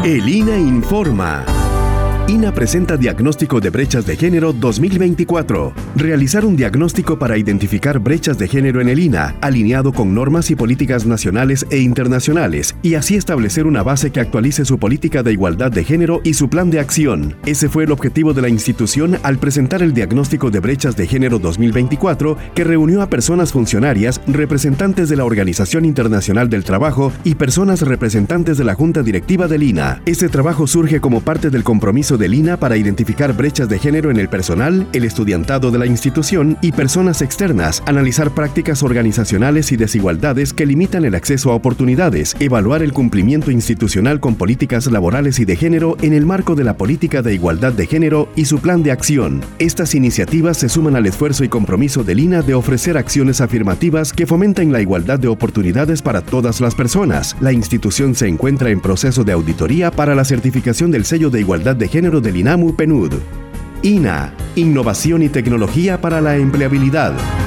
El INA informa. INA presenta Diagnóstico de Brechas de Género 2024. Realizar un diagnóstico para identificar brechas de género en el INA, alineado con normas y políticas nacionales e internacionales, y así establecer una base que actualice su política de igualdad de género y su plan de acción. Ese fue el objetivo de la institución al presentar el Diagnóstico de Brechas de Género 2024, que reunió a personas funcionarias, representantes de la Organización Internacional del Trabajo y personas representantes de la Junta Directiva del INA. Este trabajo surge como parte del compromiso del INA para identificar brechas de género en el personal, el estudiantado de la institución y personas externas, analizar prácticas organizacionales y desigualdades que limitan el acceso a oportunidades, evaluar el cumplimiento institucional con políticas laborales y de género en el marco de la política de igualdad de género y su plan de acción. Estas iniciativas se suman al esfuerzo y compromiso del INA de ofrecer acciones afirmativas que fomenten la igualdad de oportunidades para todas las personas. La institución se encuentra en proceso de auditoría para la certificación del sello de igualdad de género del INAMU PNUD. INA, innovación y tecnología para la empleabilidad.